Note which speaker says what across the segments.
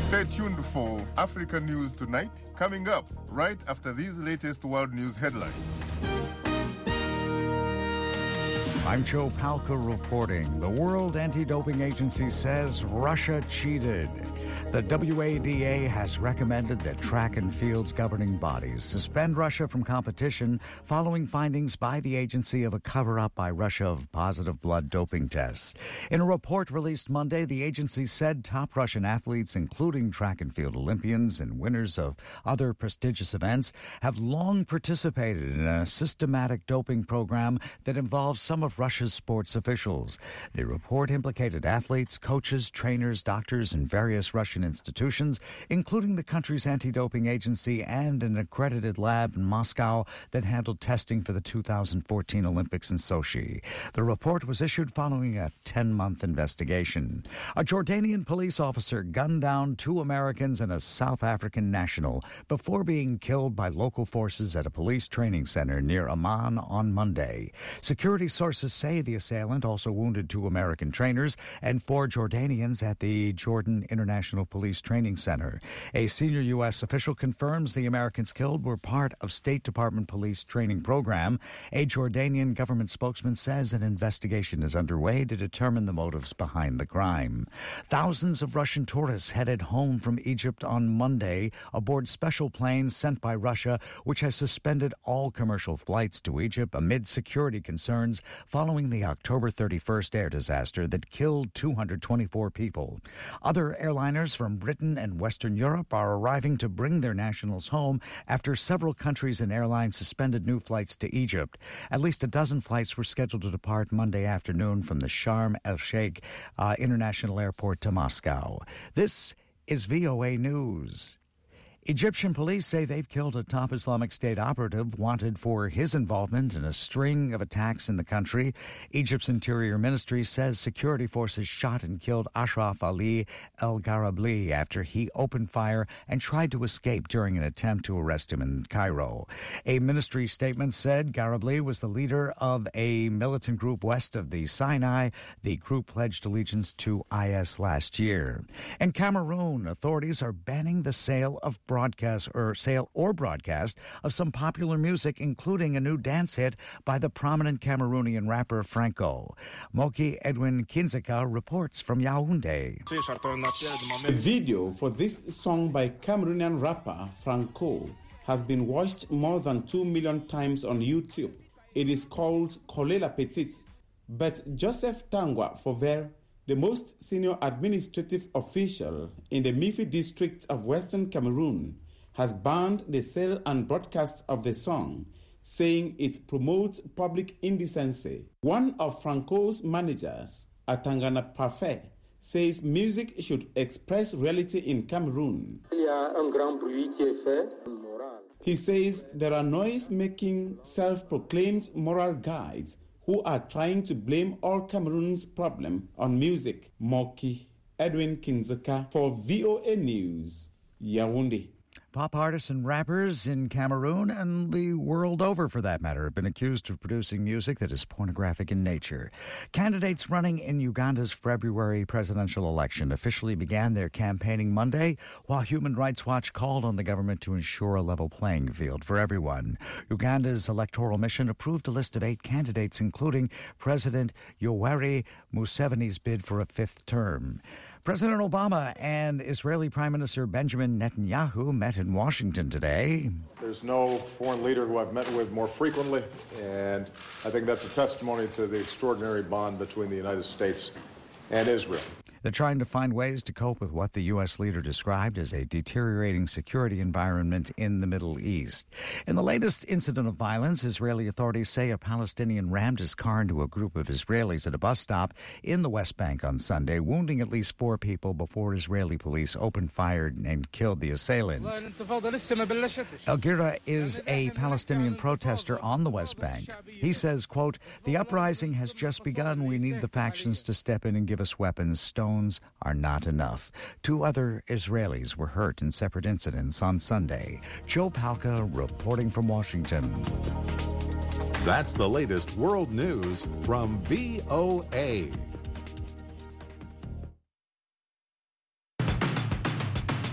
Speaker 1: Stay tuned for Africa News Tonight, coming up right after these latest world news headlines.
Speaker 2: I'm Joe Palca reporting. The World Anti-Doping Agency says Russia cheated. The WADA has recommended that track and field's governing bodies suspend Russia from competition following findings by the agency of a cover-up by Russia of positive blood doping tests. In a report released Monday, the agency said top Russian athletes, including track and field Olympians and winners of other prestigious events, have long participated in a systematic doping program that involves some of Russia's sports officials. The report implicated athletes, coaches, trainers, doctors, and various Russian institutions, including the country's anti-doping agency and an accredited lab in Moscow that handled testing for the 2014 Olympics in Sochi. The report was issued following a 10-month investigation. A Jordanian police officer gunned down 2 Americans and a South African national before being killed by local forces at a police training center near Amman on Monday. Security sources say the assailant also wounded 2 American trainers and 4 Jordanians at the Jordan International Police Training Center. A senior U.S. official confirms the Americans killed were part of State Department police training program. A Jordanian government spokesman says an investigation is underway to determine the motives behind the crime. Thousands of Russian tourists headed home from Egypt on Monday aboard special planes sent by Russia, which has suspended all commercial flights to Egypt amid security concerns following the October 31st air disaster that killed 224 people. Other airliners from Britain and Western Europe are arriving to bring their nationals home after several countries and airlines suspended new flights to Egypt. At least a dozen flights were scheduled to depart Monday afternoon from the Sharm el-Sheikh International Airport to Moscow. This is VOA News. Egyptian police say they've killed a top Islamic State operative wanted for his involvement in a string of attacks in the country. Egypt's Interior Ministry says security forces shot and killed Ashraf Ali El-Garabli after he opened fire and tried to escape during an attempt to arrest him in Cairo. A ministry statement said Garabli was the leader of a militant group west of the Sinai. The group pledged allegiance to IS last year. In Cameroon, authorities are banning the sale of broadcast of some popular music, including a new dance hit by the prominent Cameroonian rapper Franco. Moki Edwin Kinzeka reports from Yaoundé.
Speaker 3: A video for this song by Cameroonian rapper Franco has been watched more than 2 million times on YouTube. It is called Coller la Petite, but Joseph Tangwa Fauvert, the most senior administrative official in the Mifi district of Western Cameroon, has banned the sale and broadcast of the song, saying it promotes public indecency. One of Franco's managers, Atangana Parfait, says music should express reality in Cameroon. He says there are noise-making, self-proclaimed moral guides who are trying to blame all Cameroon's problem on music. Moki Edwin Kinzeka for VOA News, Yaoundé.
Speaker 2: Pop artists and rappers in Cameroon and the world over, for that matter, have been accused of producing music that is pornographic in nature. Candidates running in Uganda's February presidential election officially began their campaigning Monday, while Human Rights Watch called on the government to ensure a level playing field for everyone. Uganda's electoral mission approved a list of 8 candidates, including President Yoweri Museveni's bid for a 5th term. President Obama and Israeli Prime Minister Benjamin Netanyahu met in Washington today.
Speaker 4: There's no foreign leader who I've met with more frequently, and I think that's a testimony to the extraordinary bond between the United States and Israel.
Speaker 2: They're trying to find ways to cope with what the U.S. leader described as a deteriorating security environment in the Middle East. In the latest incident of violence, Israeli authorities say a Palestinian rammed his car into a group of Israelis at a bus stop in the West Bank on Sunday, wounding at least 4 people before Israeli police opened fire and killed the assailant. El Gira is a Palestinian protester on the West Bank. He says, quote, "The uprising has just begun. We need the factions to step in and give us weapons. Stones are not enough." 2 other Israelis were hurt in separate incidents on Sunday. Joe Palca reporting from Washington.
Speaker 5: That's the latest world news from VOA.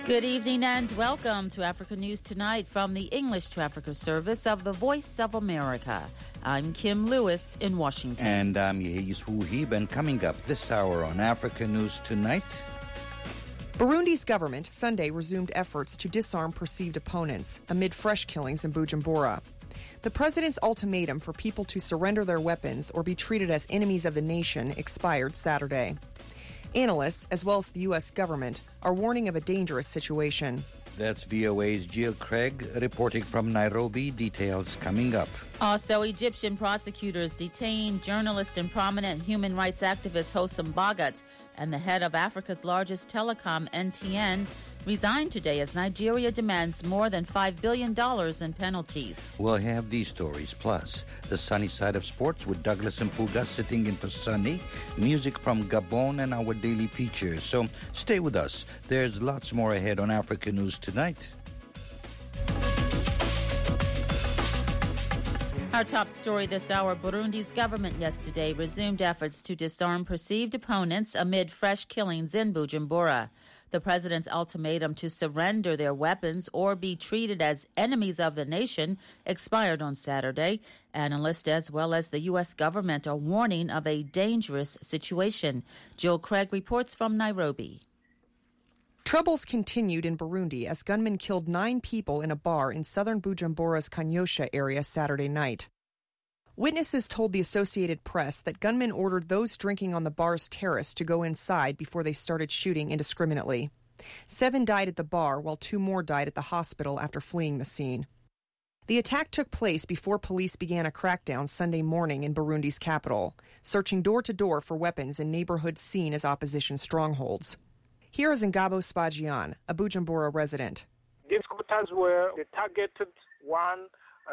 Speaker 6: Good evening and welcome to Africa News Tonight from the English to Africa service of the Voice of America. I'm Kim Lewis in Washington.
Speaker 2: And I'm Yehis Wuhib, and coming up this hour on Africa News Tonight.
Speaker 7: Burundi's government Sunday resumed efforts to disarm perceived opponents amid fresh killings in Bujumbura. The president's ultimatum for people to surrender their weapons or be treated as enemies of the nation expired Saturday. Analysts, as well as the U.S. government, are warning of a dangerous situation.
Speaker 2: That's VOA's Jill Craig reporting from Nairobi. Details coming up.
Speaker 6: Also, Egyptian prosecutors detained journalist and prominent human rights activist Hossam Bagat, and the head of Africa's largest telecom, NTN, resigned today as Nigeria demands more than $5 billion in penalties.
Speaker 2: We'll have these stories, plus the sunny side of sports with Douglas Mpuga sitting in for Sunny, music from Gabon, and our daily features. So stay with us. There's lots more ahead on Africa News Tonight.
Speaker 6: Our top story this hour, Burundi's government yesterday resumed efforts to disarm perceived opponents amid fresh killings in Bujumbura. The president's ultimatum to surrender their weapons or be treated as enemies of the nation expired on Saturday. Analysts as well as the U.S. government are warning of a dangerous situation. Jill Craig reports from Nairobi.
Speaker 7: Troubles continued in Burundi as gunmen killed 9 people in a bar in southern Bujumbura's Kanyosha area Saturday night. Witnesses told the Associated Press that gunmen ordered those drinking on the bar's terrace to go inside before they started shooting indiscriminately. 7 died at the bar, while 2 more died at the hospital after fleeing the scene. The attack took place before police began a crackdown Sunday morning in Burundi's capital, searching door to door for weapons in neighborhoods seen as opposition strongholds. Here is Ngabo Spajian, a Bujumbura resident.
Speaker 8: These quarters were the targeted ones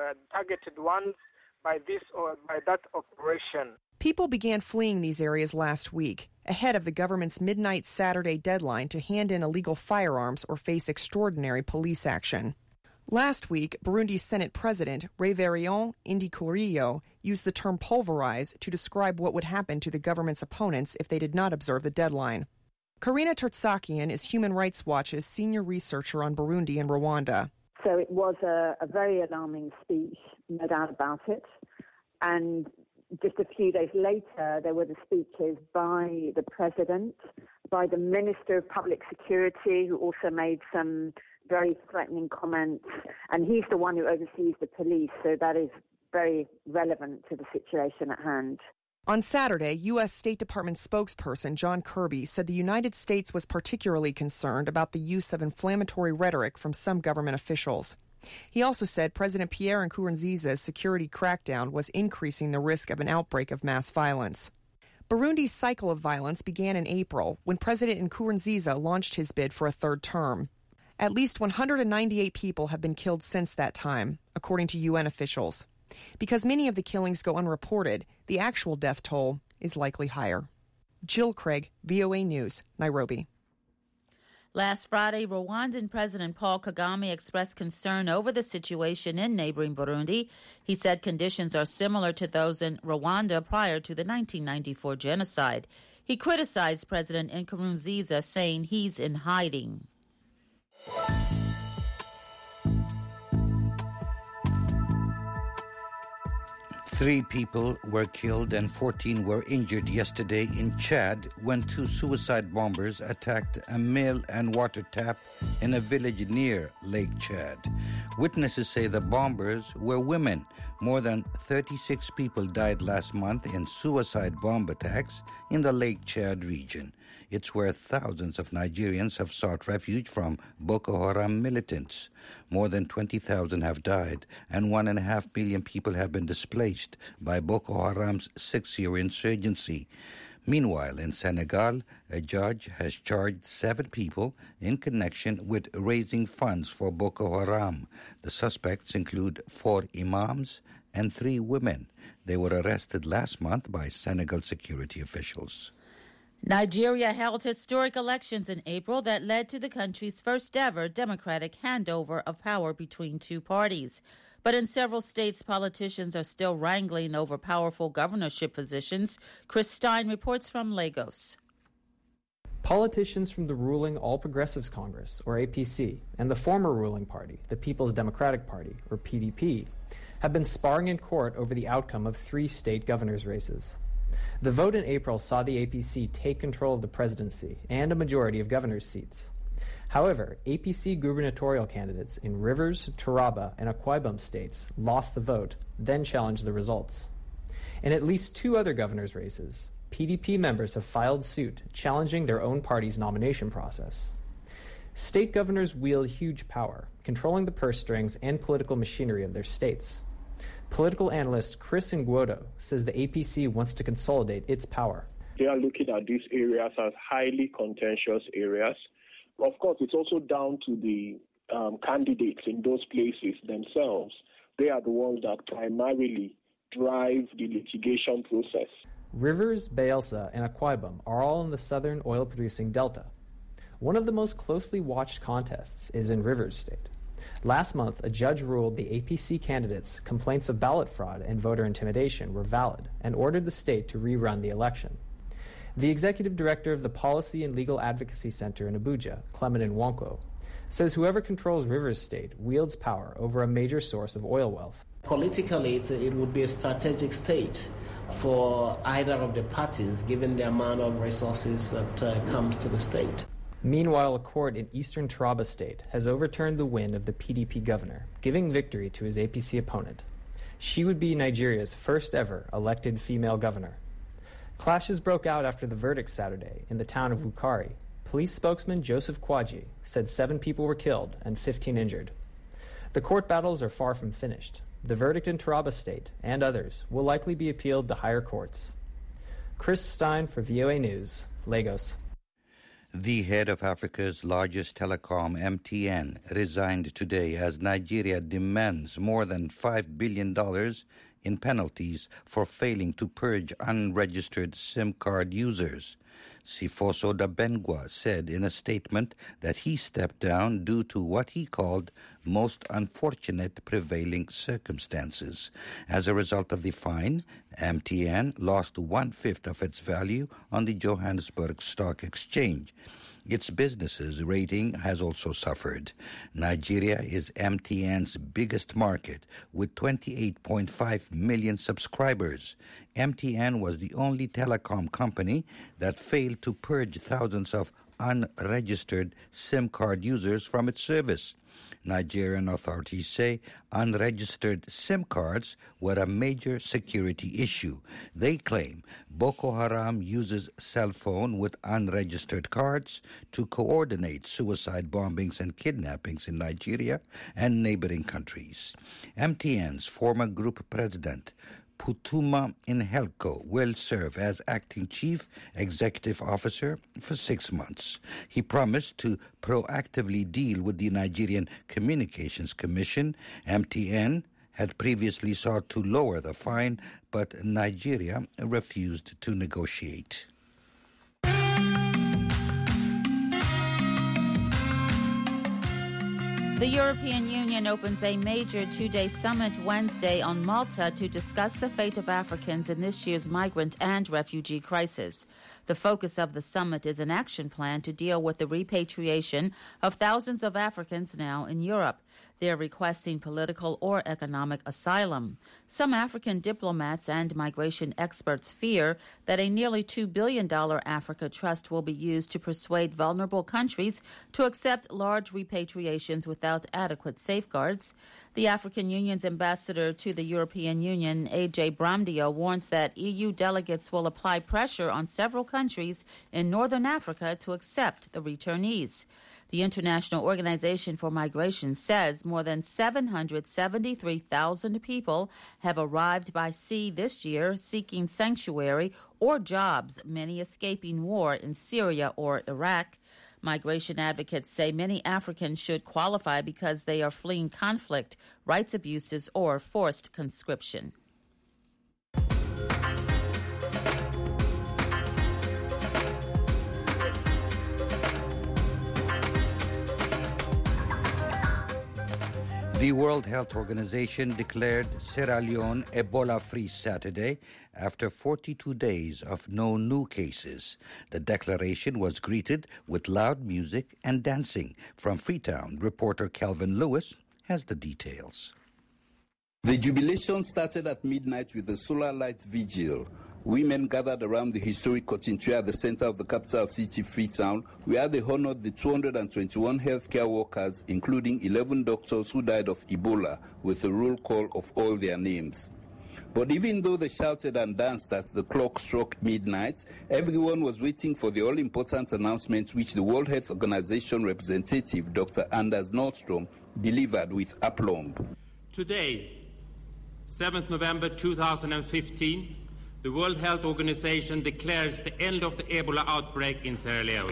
Speaker 8: by that operation.
Speaker 7: People began fleeing these areas last week, ahead of the government's midnight Saturday deadline to hand in illegal firearms or face extraordinary police action. Last week, Burundi's Senate President, Révérend Ndikurio, used the term pulverize to describe what would happen to the government's opponents if they did not observe the deadline. Karina Tertsakian is Human Rights Watch's senior researcher on Burundi and Rwanda.
Speaker 9: So it was a very alarming speech, no doubt about it. And just a few days later, there were the speeches by the president, by the Minister of Public Security, who also made some very threatening comments. And he's the one who oversees the police, so that is very relevant to the situation at hand.
Speaker 7: On Saturday, U.S. State Department spokesperson John Kirby said the United States was particularly concerned about the use of inflammatory rhetoric from some government officials. He also said President Pierre Nkurunziza's security crackdown was increasing the risk of an outbreak of mass violence. Burundi's cycle of violence began in April when President Nkurunziza launched his bid for a third term. At least 198 people have been killed since that time, according to UN officials. Because many of the killings go unreported, the actual death toll is likely higher. Jill Craig, VOA News, Nairobi.
Speaker 6: Last Friday, Rwandan President Paul Kagame expressed concern over the situation in neighboring Burundi. He said conditions are similar to those in Rwanda prior to the 1994 genocide. He criticized President Nkurunziza, saying he's in hiding.
Speaker 2: 3 people were killed and 14 were injured yesterday in Chad when 2 suicide bombers attacked a mill and water tap in a village near Lake Chad. Witnesses say the bombers were women. More than 36 people died last month in suicide bomb attacks in the Lake Chad region. It's where thousands of Nigerians have sought refuge from Boko Haram militants. More than 20,000 have died, and 1.5 million people have been displaced by Boko Haram's 6-year insurgency. Meanwhile, in Senegal, a judge has charged 7 people in connection with raising funds for Boko Haram. The suspects include 4 imams and 3 women. They were arrested last month by Senegal security officials.
Speaker 6: Nigeria held historic elections in April that led to the country's first ever democratic handover of power between 2 parties. But in several states, politicians are still wrangling over powerful governorship positions. Chris Stein reports from Lagos.
Speaker 10: Politicians from the ruling All Progressives Congress, or APC, and the former ruling party, the People's Democratic Party, or PDP, have been sparring in court over the outcome of 3 state governors' races. The vote in April saw the APC take control of the presidency and a majority of governors' seats. However, APC gubernatorial candidates in Rivers, Taraba, and Akwa Ibom states lost the vote, then challenged the results. In at least 2 other governors' races, PDP members have filed suit challenging their own party's nomination process. State governors wield huge power, controlling the purse strings and political machinery of their states. Political analyst Chris Ngwodo says the APC wants to consolidate its power.
Speaker 11: They are looking at these areas as highly contentious areas. Of course, it's also down to the candidates in those places themselves. They are the ones that primarily drive the litigation process.
Speaker 10: Rivers, Bayelsa, and Akwa Ibom are all in the southern oil-producing delta. One of the most closely watched contests is in Rivers State. Last month, a judge ruled the APC candidates' complaints of ballot fraud and voter intimidation were valid and ordered the state to rerun the election. The executive director of the Policy and Legal Advocacy Center in Abuja, Clement Nwankwo, says whoever controls Rivers State wields power over a major source of oil wealth.
Speaker 12: Politically, it would be a strategic state for either of the parties, given the amount of resources that comes to the state.
Speaker 10: Meanwhile, a court in eastern Taraba State has overturned the win of the PDP governor, giving victory to his APC opponent. She would be Nigeria's first ever elected female governor. Clashes broke out after the verdict Saturday in the town of Wukari. Police spokesman Joseph Kwaji said 7 people were killed and 15 injured. The court battles are far from finished. The verdict in Taraba State and others will likely be appealed to higher courts. Chris Stein for VOA News, Lagos.
Speaker 13: The head of Africa's largest telecom, MTN, resigned today as Nigeria demands more than $5 billion in penalties for failing to purge unregistered SIM card users. Sifoso Dabengwa said in a statement that he stepped down due to what he called most unfortunate prevailing circumstances. As a result of the fine, MTN lost 1/5 of its value on the Johannesburg Stock Exchange. Its business's rating has also suffered. Nigeria is MTN's biggest market with 28.5 million subscribers. MTN was the only telecom company that failed to purge thousands of unregistered SIM card users from its service. Nigerian authorities say unregistered SIM cards were a major security issue. They claim Boko Haram uses cell phone with unregistered cards to coordinate suicide bombings and kidnappings in Nigeria and neighboring countries. MTN's former group president, Putuma Inhelko, will serve as acting chief executive officer for 6 months. He promised to proactively deal with the Nigerian Communications Commission. MTN had previously sought to lower the fine, but Nigeria refused to negotiate.
Speaker 6: The European Union opens a major 2-day summit Wednesday on Malta to discuss the fate of Africans in this year's migrant and refugee crisis. The focus of the summit is an action plan to deal with the repatriation of thousands of Africans now in Europe. They're requesting political or economic asylum. Some African diplomats and migration experts fear that a nearly $2 billion Africa Trust will be used to persuade vulnerable countries to accept large repatriations without adequate safeguards. The African Union's ambassador to the European Union, A.J. Bramdio, warns that EU delegates will apply pressure on several countries in northern Africa to accept the returnees. The International Organization for Migration says more than 773,000 people have arrived by sea this year seeking sanctuary or jobs, many escaping war in Syria or Iraq. Migration advocates say many Africans should qualify because they are fleeing conflict, rights abuses, or forced conscription.
Speaker 13: The World Health Organization declared Sierra Leone Ebola-free Saturday after 42 days of no new cases. The declaration was greeted with loud music and dancing. From Freetown, reporter Kelvin Lewis has the details.
Speaker 14: The jubilation started at midnight with the solar light vigil. Women gathered around the historic cotton tree at the center of the capital city, Freetown, where they honored the 221 healthcare workers, including 11 doctors who died of Ebola, with a roll call of all their names. But even though they shouted and danced as the clock struck midnight, everyone was waiting for the all-important announcement which the World Health Organization representative, Dr. Anders Nordstrom, delivered with aplomb.
Speaker 15: Today, 7th November 2015, the World Health Organization declares the end of the Ebola outbreak in Sierra Leone.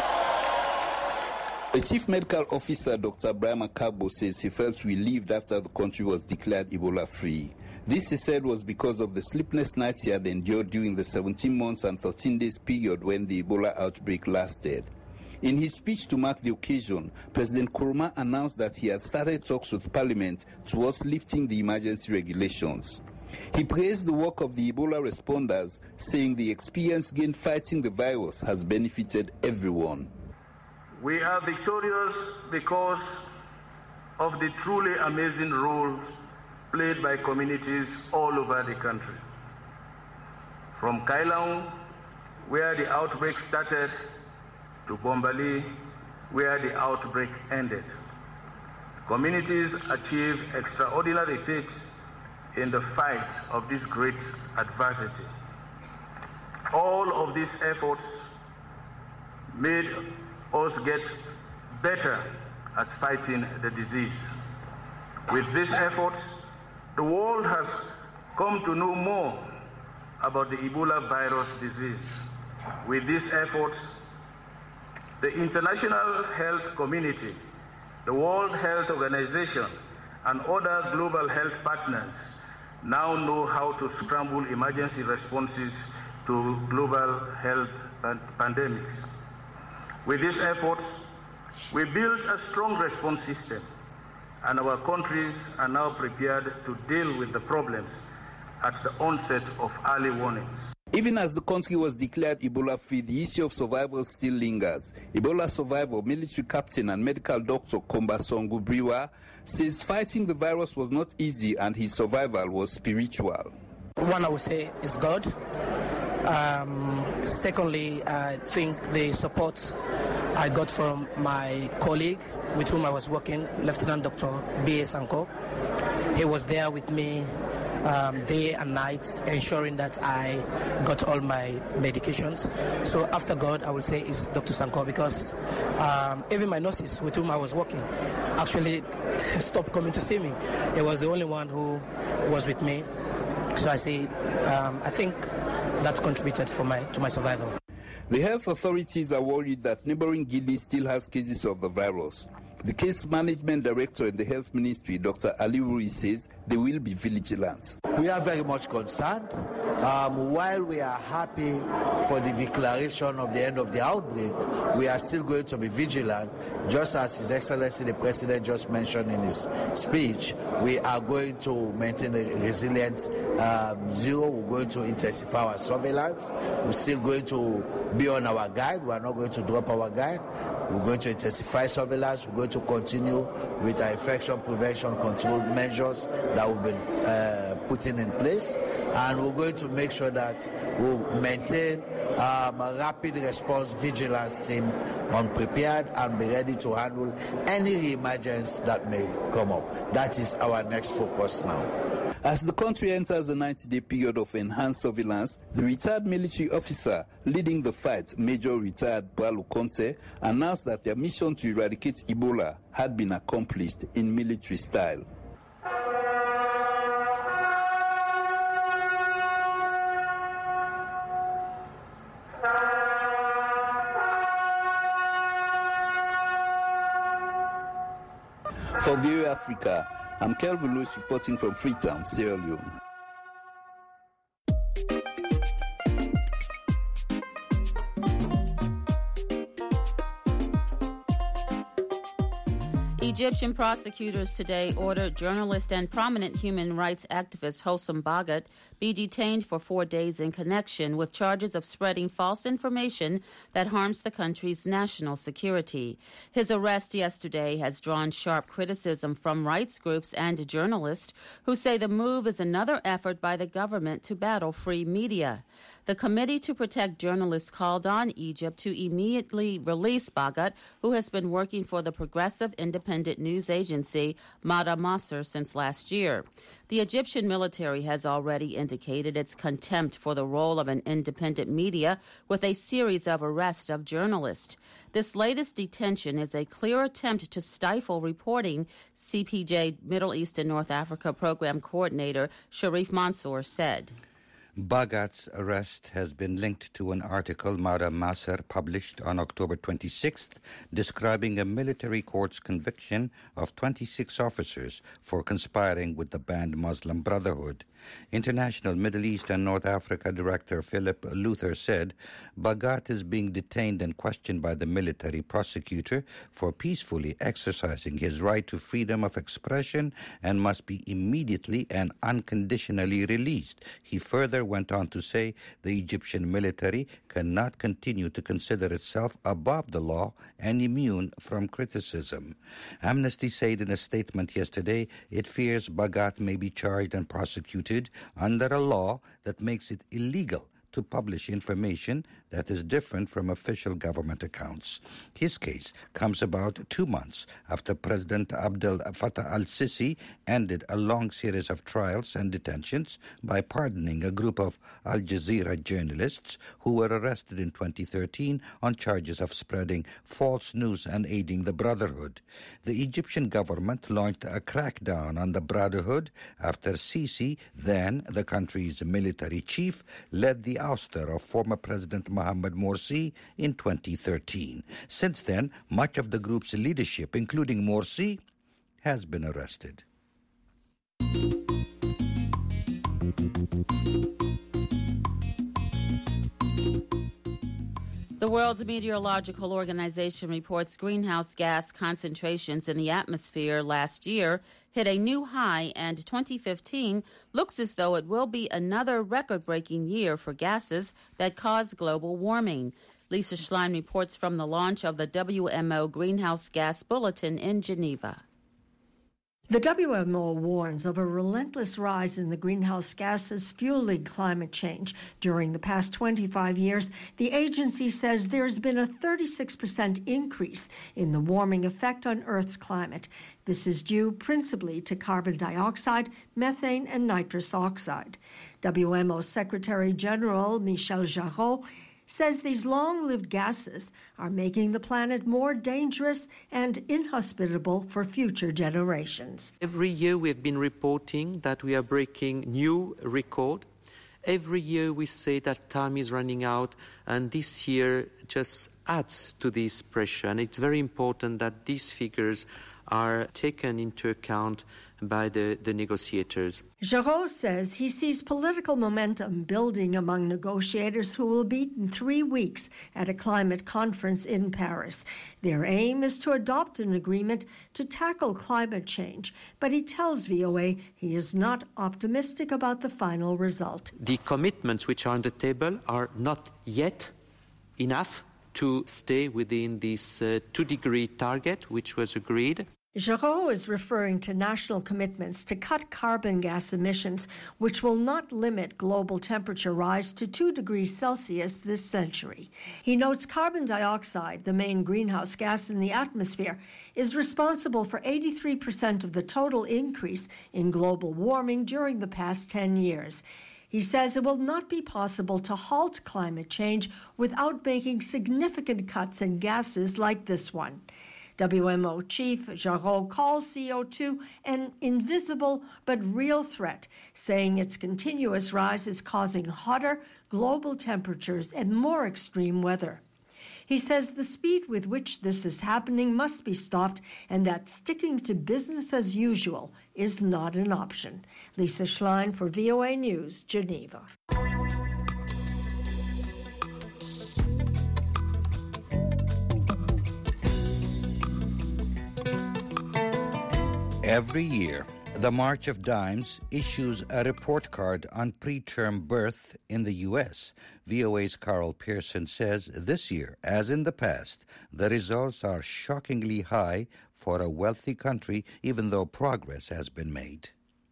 Speaker 14: The Chief Medical Officer, Dr. Brian Makabo, says he felt relieved after the country was declared Ebola-free. This, he said, was because of the sleepless nights he had endured during the 17 months and 13 days period when the Ebola outbreak lasted. In his speech to mark the occasion, President Nkrumah announced that he had started talks with Parliament towards lifting the emergency regulations. He praised the work of the Ebola responders, saying the experience gained fighting the virus has benefited everyone.
Speaker 16: We are victorious because of the truly amazing role played by communities all over the country. From Kailaung, where the outbreak started, to Bombali, where the outbreak ended. Communities achieved extraordinary feats in the fight of this great adversity. All of these efforts made us get better at fighting the disease. With these efforts, the world has come to know more about the Ebola virus disease. With these efforts, the international health community, the World Health Organization, and other global health partners now know how to scramble emergency responses to global health pandemics. With these efforts, we built a strong response system, and our countries are now prepared to deal with the problems at the onset of early warnings.
Speaker 14: Even as the country was declared Ebola-free, the issue of survival still lingers. Ebola survivor, military captain and medical doctor Komba Songubriwa says fighting the virus was not easy and his survival was spiritual.
Speaker 17: One, I would say, is God. Secondly, I think the support I got from my colleague with whom I was working, Lieutenant Dr. B.A. Sanko. He was there with me day and night, ensuring that I got all my medications. So after God, I will say is Dr. Sanko, because even my nurses with whom I was working actually stopped coming to see me. He was the only one who was with me. So I say, I think that contributed to my survival.
Speaker 14: The health authorities are worried that neighboring Guinea still has cases of the virus. The case management director in the health ministry, Dr. Ali Rui, says they will be vigilant.
Speaker 18: We are very much concerned. While we are happy for the declaration of the end of the outbreak, we are still going to be vigilant. Just as His Excellency the President just mentioned in his speech, we are going to maintain a resilient zero. We're going to intensify our surveillance. We're still going to be on our guide. We are not going to drop our guide. We're going to intensify surveillance. We're going to continue with our infection prevention control measures that we've been putting in place. And we're going to make sure that we'll maintain a rapid response vigilance team unprepared and be ready to handle any emergency that may come up. That is our next focus now.
Speaker 14: As the country enters the 90-day period of enhanced surveillance, the retired military officer leading the fight, Major Retired Bralu Conte, announced that their mission to eradicate Ebola had been accomplished in military style. For VOA Africa, I'm Kelvin Lewis reporting from Freetown, Sierra Leone.
Speaker 6: Egyptian prosecutors today ordered journalist and prominent human rights activist Hosam Bagat be detained for 4 days in connection with charges of spreading false information that harms the country's national security. His arrest yesterday has drawn sharp criticism from rights groups and journalists who say the move is another effort by the government to battle free media. The Committee to Protect Journalists called on Egypt to immediately release Bagat, who has been working for the progressive independent news agency Mada Masr since last year. The Egyptian military has already indicated its contempt for the role of an independent media with a series of arrests of journalists. This latest detention is a clear attempt to stifle reporting, CPJ Middle East and North Africa Program Coordinator Sharif Mansour said.
Speaker 13: Bagat's arrest has been linked to an article Mada Masr published on October 26th describing a military court's conviction of 26 officers for conspiring with the banned Muslim Brotherhood. International Middle East and North Africa Director Philip Luther said Bagat is being detained and questioned by the military prosecutor for peacefully exercising his right to freedom of expression and must be immediately and unconditionally released. He further went on to say the Egyptian military cannot continue to consider itself above the law and immune from criticism. Amnesty said in a statement yesterday it fears Bagat may be charged and prosecuted under a law that makes it illegal to publish information that is different from official government accounts. His case comes about 2 months after President Abdel Fattah al-Sisi ended a long series of trials and detentions by pardoning a group of Al Jazeera journalists who were arrested in 2013 on charges of spreading false news and aiding the Brotherhood. The Egyptian government launched a crackdown on the Brotherhood after Sisi, then the country's military chief, led the ouster of former President Mohamed Morsi in 2013. Since then, much of the group's leadership, including Morsi, has been arrested.
Speaker 6: The World Meteorological Organization reports greenhouse gas concentrations in the atmosphere last year hit a new high, and 2015 looks as though it will be another record-breaking year for gases that cause global warming. Lisa Schlein reports from the launch of the WMO Greenhouse Gas Bulletin in Geneva.
Speaker 19: The WMO warns of a relentless rise in the greenhouse gases fueling climate change. During the past 25 years, the agency says there's been a 36% increase in the warming effect on Earth's climate. This is due principally to carbon dioxide, methane, and nitrous oxide. WMO Secretary General Michel Jarraud says these long-lived gases are making the planet more dangerous and inhospitable for future generations.
Speaker 20: Every year we have been reporting that we are breaking new record. Every year we say that time is running out, and this year just adds to this pressure. And it's very important that these figures are taken into account by the negotiators.
Speaker 19: Jarraud says he sees political momentum building among negotiators who will meet in 3 weeks at a climate conference in Paris. Their aim is to adopt an agreement to tackle climate change, but he tells VOA he is not optimistic about the final result.
Speaker 20: The commitments which are on the table are not yet enough to stay within this 2-degree target which was agreed.
Speaker 19: Jarraud is referring to national commitments to cut carbon gas emissions, which will not limit global temperature rise to 2 degrees Celsius this century. He notes carbon dioxide, the main greenhouse gas in the atmosphere, is responsible for 83% of the total increase in global warming during the past 10 years. He says it will not be possible to halt climate change without making significant cuts in gases like this one. WMO Chief Jarraud calls CO2 an invisible but real threat, saying its continuous rise is causing hotter global temperatures and more extreme weather. He says the speed with which this is happening must be stopped and that sticking to business as usual is not an option. Lisa Schlein for VOA News, Geneva.
Speaker 13: Every year, the March of Dimes issues a report card on preterm birth in the U.S. VOA's Carol Pearson says this year, as in the past, the results are shockingly high for a wealthy country, even though progress has been made.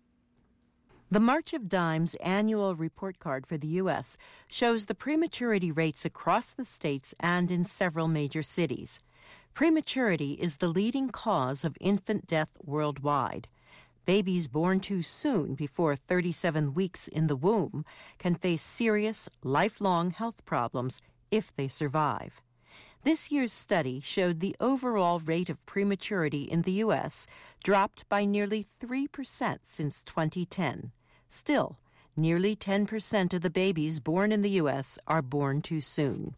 Speaker 21: The March of Dimes annual report card for the U.S. shows the prematurity rates across the states and in several major cities. Prematurity is the leading cause of infant death worldwide. Babies born too soon, before 37 weeks in the womb, can face serious, lifelong health problems if they survive. This year's study showed the overall rate of prematurity in the U.S. dropped by nearly 3% since 2010. Still, nearly 10% of the babies born in the U.S. are born too soon.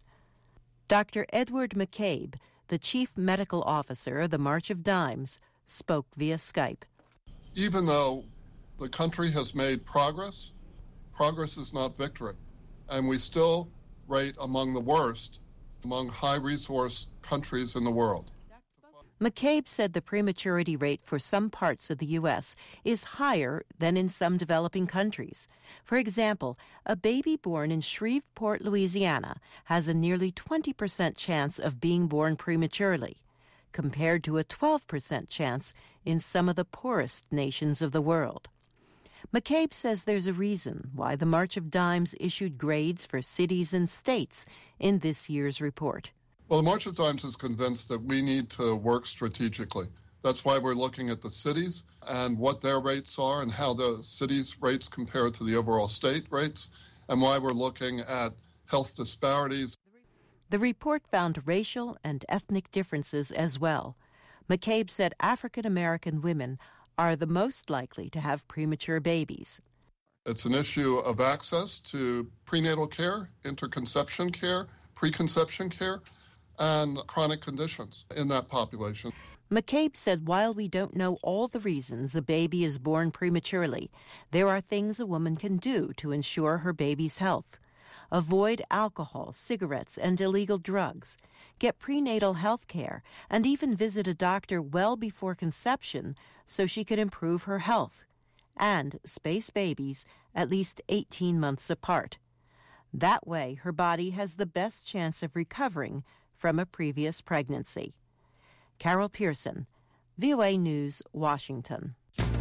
Speaker 21: Dr. Edward McCabe, the chief medical officer of the March of Dimes, spoke via Skype.
Speaker 22: Even though the country has made progress, progress is not victory. And we still rate among the worst among high-resource countries in the world.
Speaker 21: McCabe said the prematurity rate for some parts of the U.S. is higher than in some developing countries. For example, a baby born in Shreveport, Louisiana, has a nearly 20% chance of being born prematurely, compared to a 12% chance in some of the poorest nations of the world. McCabe says there's a reason why the March of Dimes issued grades for cities and states in this year's report.
Speaker 22: Well, the March of Dimes is convinced that we need to work strategically. That's why we're looking at the cities and what their rates are and how the cities' rates compare to the overall state rates, and why we're looking at health disparities.
Speaker 21: The report found racial and ethnic differences as well. McCabe said African American women are the most likely to have premature babies.
Speaker 22: It's an issue of access to prenatal care, interconception care, preconception care, and chronic conditions in that population.
Speaker 21: McCabe said while we don't know all the reasons a baby is born prematurely, there are things a woman can do to ensure her baby's health. Avoid alcohol, cigarettes, and illegal drugs. Get prenatal health care, and even visit a doctor well before conception so she can improve her health. And space babies at least 18 months apart. That way, her body has the best chance of recovering from a previous pregnancy. Carol Pearson, VOA News, Washington.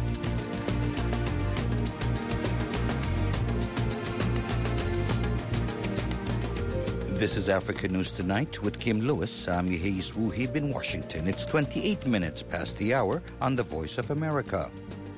Speaker 13: This is Africa News Tonight with Kim Lewis. I'm Yehis Wuhib in Washington. It's 28 minutes past the hour on the Voice of America.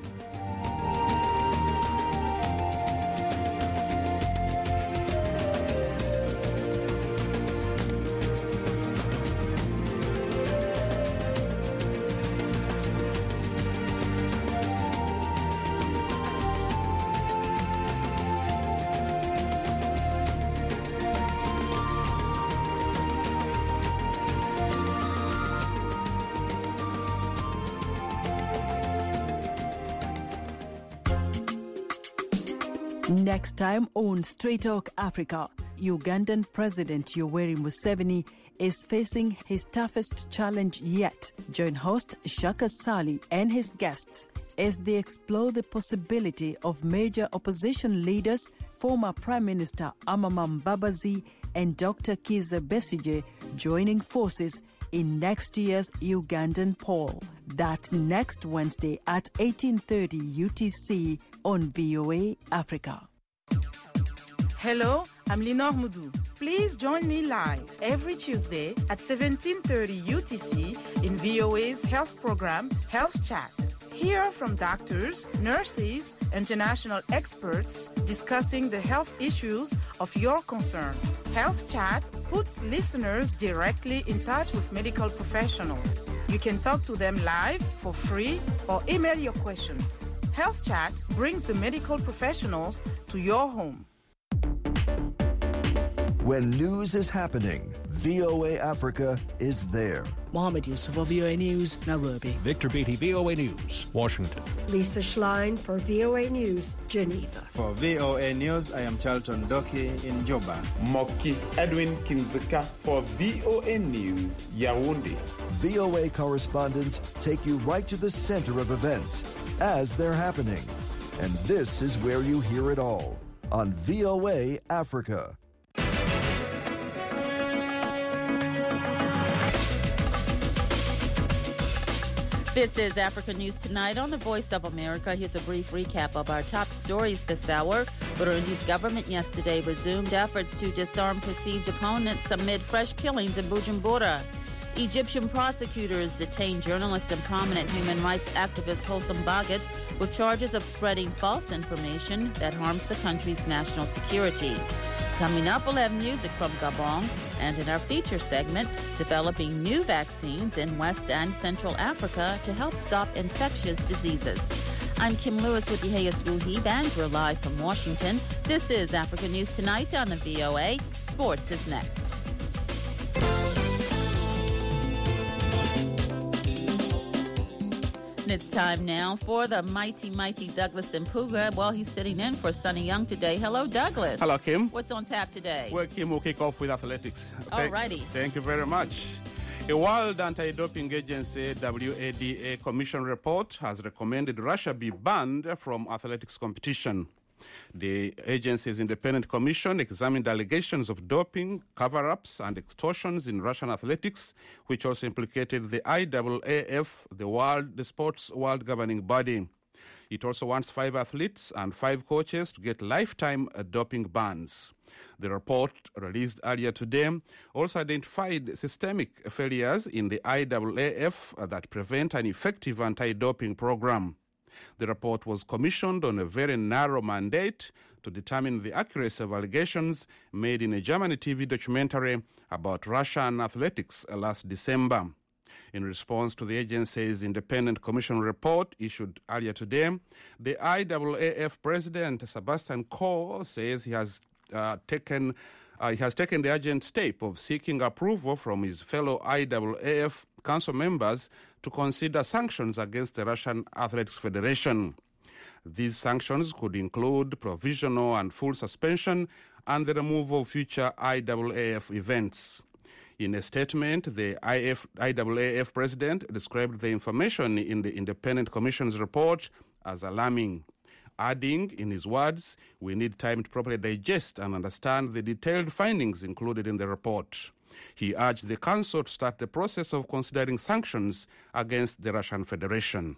Speaker 23: Next time on Straight Talk Africa, Ugandan President Yoweri Museveni is facing his toughest challenge yet. Join host Shaka Sali and his guests as they explore the possibility of major opposition leaders, former Prime Minister Amama Mbabazi and Dr. Kizza Besigye joining forces in next year's Ugandan poll. That's next Wednesday at 18:30 UTC on VOA Africa.
Speaker 24: Hello, I'm Linor Mudu. Please join me live every Tuesday at 17:30 UTC in VOA's health program, Health Chat. Hear from doctors, nurses, international experts discussing the health issues of your concern. Health Chat puts listeners directly in touch with medical professionals. You can talk to them live for free or email your questions. Health Chat brings the medical professionals to your home.
Speaker 1: When news is happening, VOA Africa is there.
Speaker 3: Mohammed Yusuf for VOA News, Nairobi.
Speaker 4: Victor Beatty, VOA News, Washington.
Speaker 19: Lisa Schlein for VOA News, Geneva.
Speaker 5: For VOA News, I am Charlton Doki in Juba.
Speaker 25: Moki Edwin Kinzeka for VOA News, Yaoundé.
Speaker 1: VOA correspondents take you right to the center of events as they're happening. And this is where you hear it all on VOA Africa.
Speaker 6: This is Africa News Tonight on the Voice of America. Here's a brief recap of our top stories this hour. Burundi's government yesterday resumed efforts to disarm perceived opponents amid fresh killings in Bujumbura. Egyptian prosecutors detained journalist and prominent human rights activist Hossam Bagat with charges of spreading false information that harms the country's national security. Coming up, we'll have music from Gabon, and in our feature segment, developing new vaccines in West and Central Africa to help stop infectious diseases. I'm Kim Lewis with Yehias Wuhib, and we're live from Washington. This is Africa News Tonight on the VOA. Sports is next. It's time now for the mighty Douglas Mpuga. Well, he's sitting in for Sonny Young today. Hello, Douglas.
Speaker 26: Hello, Kim.
Speaker 6: What's on tap today?
Speaker 26: Well, Kim, we'll kick off with athletics.
Speaker 6: Alrighty.
Speaker 26: Thank you very much. A World Anti-Doping Agency, WADA, Commission report has recommended Russia be banned from athletics competition. The agency's independent commission examined allegations of doping, cover-ups, and extortions in Russian athletics, which also implicated the IAAF, the sports world governing body. It also wants 5 athletes and 5 coaches to get lifetime doping bans. The report, released earlier today, also identified systemic failures in the IAAF that prevent an effective anti-doping program. The report was commissioned on a very narrow mandate to determine the accuracy of allegations made in a German TV documentary about Russian athletics last December. In response to the agency's independent commission report issued earlier today, the IAAF president, Sebastian Coe, says he has taken the urgent step of seeking approval from his fellow IAAF council members to consider sanctions against the Russian Athletics Federation. These sanctions could include provisional and full suspension and the removal of future IAAF events. In a statement, the IAAF president described the information in the Independent Commission's report as alarming, adding, in his words, "We need time to properly digest and understand the detailed findings included in the report." He urged the Council to start the process of considering sanctions against the Russian Federation.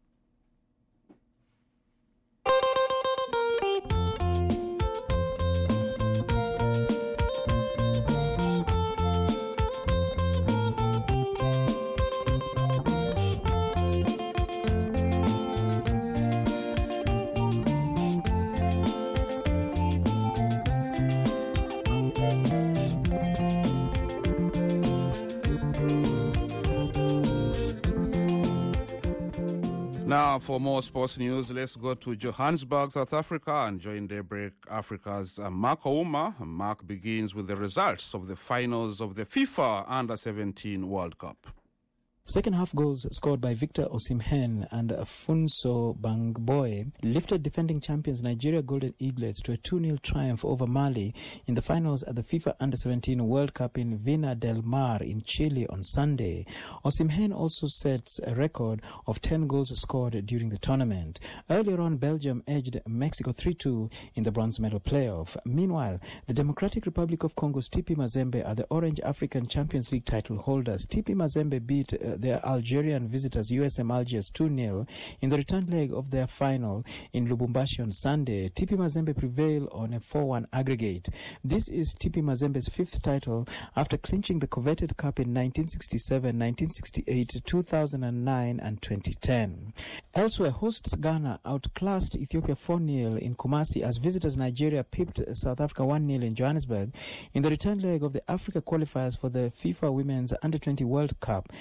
Speaker 26: Now, for more sports news, let's go to Johannesburg, South Africa, and join Daybreak Africa's Mark Ouma. Mark begins with the results of the finals of the FIFA Under-17 World Cup.
Speaker 27: Second half goals scored by Victor Osimhen and Funso Bangboe lifted defending champions Nigeria Golden Eaglets to a 2-0 triumph over Mali in the finals at the FIFA Under-17 World Cup in Vina del Mar in Chile on Sunday. Osimhen also sets a record of 10 goals scored during the tournament. Earlier on, Belgium edged Mexico 3-2 in the bronze medal playoff. Meanwhile, the Democratic Republic of Congo's TP Mazembe are the Orange African Champions League title holders. TP Mazembe beat their Algerian visitors USM Algiers 2-0 in the return leg of their final in Lubumbashi on Sunday. TP Mazembe prevailed on a 4-1 aggregate. This is TP Mazembe's 5th title after clinching the coveted cup in 1967, 1968, 2009 and 2010. Elsewhere, hosts Ghana outclassed Ethiopia 4-0 in Kumasi as visitors Nigeria pipped South Africa 1-0 in Johannesburg in the return leg of the Africa qualifiers for the FIFA Women's Under-20 World Cup. Ghana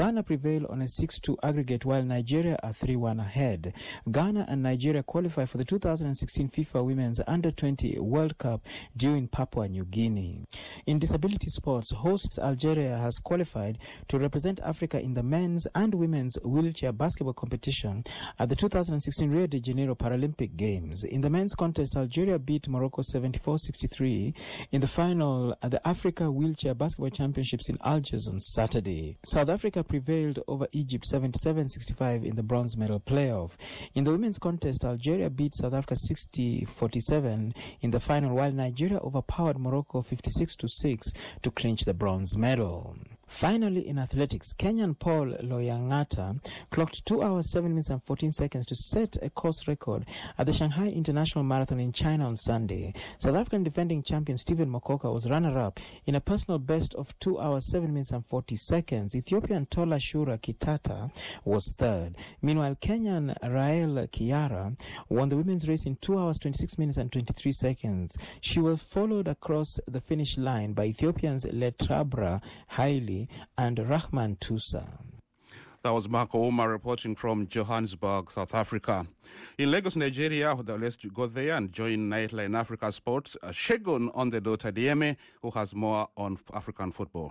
Speaker 27: Ghana prevail on a 6-2 aggregate while Nigeria are 3-1 ahead. Ghana and Nigeria qualify for the 2016 FIFA Women's Under-20 World Cup due in Papua New Guinea. In disability sports, hosts Algeria has qualified to represent Africa in the men's and women's wheelchair basketball competition at the 2016 Rio de Janeiro Paralympic Games. In the men's contest, Algeria beat Morocco 74-63 in the final at the Africa Wheelchair Basketball Championships in Algiers on Saturday. South Africa prevailed over Egypt 77-65 in the bronze medal playoff. In the women's contest, Algeria beat South Africa 60-47 in the final, while Nigeria overpowered Morocco 56-6 to clinch the bronze medal. Finally, in athletics, Kenyan Paul Loyangata clocked 2 hours, 7 minutes and 14 seconds to set a course record at the Shanghai International Marathon in China on Sunday. South African defending champion Stephen Mokoka was runner-up in a personal best of 2 hours, 7 minutes and 40 seconds. Ethiopian Tola Shura Kitata was third. Meanwhile, Kenyan Rael Kiara won the women's race in 2 hours, 26 minutes and 23 seconds. She was followed across the finish line by Ethiopians Letrabra Haile and Rahman Tusa.
Speaker 26: That was Marco Omar reporting from Johannesburg, South Africa. In Lagos, Nigeria, let's go there and join Nightline Africa Sports. Shegun on the Dota Dieme, who has more on African football.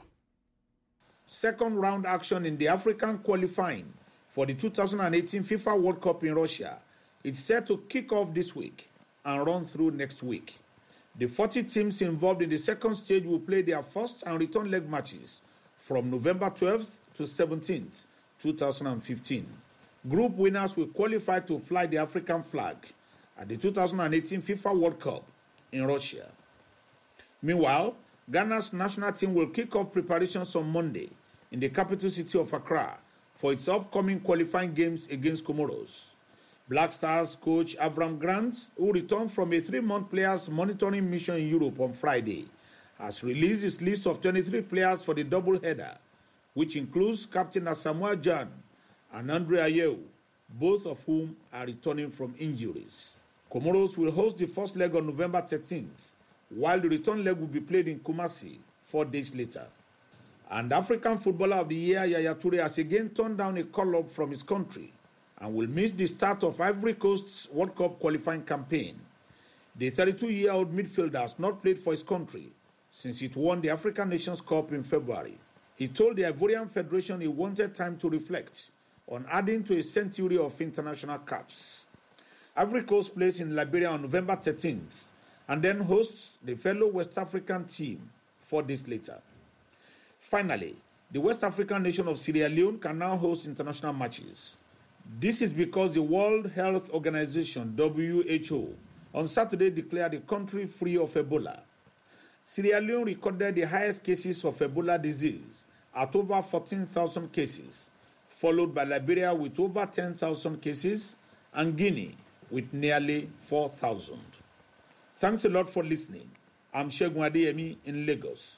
Speaker 2: Second round action in the African qualifying for the 2018 FIFA World Cup in Russia. It's set to kick off this week and run through next week. The 40 teams involved in the second stage will play their first and return leg matches from November 12th to 17th, 2015. Group winners will qualify to fly the African flag at the 2018 FIFA World Cup in Russia. Meanwhile, Ghana's national team will kick off preparations on Monday in the capital city of Accra for its upcoming qualifying games against Comoros. Black Stars coach Avram Grant, who returned from a 3-month players monitoring mission in Europe on Friday, has released his list of 23 players for the double-header, which includes Captain Asamoah Gyan and Andre Ayew, both of whom are returning from injuries. Comoros will host the first leg on November 13th, while the return leg will be played in Kumasi 4 days later. And African Footballer of the Year Yaya Toure has again turned down a call-up from his country and will miss the start of Ivory Coast's World Cup qualifying campaign. The 32-year-old midfielder has not played for his country since it won the African Nations Cup in February. He told the Ivorian Federation he wanted time to reflect on adding to a century of international caps. Ivory Coast plays in Liberia on November 13th and then hosts the fellow West African team 4 days later. Finally, the West African nation of Sierra Leone can now host international matches. This is because the World Health Organization, WHO, on Saturday declared the country free of Ebola. Sierra Leone recorded the highest cases of Ebola disease at over 14,000 cases, followed by Liberia with over 10,000 cases and Guinea with nearly 4,000. Thanks a lot for listening. I'm Shegun Adeyemi in Lagos.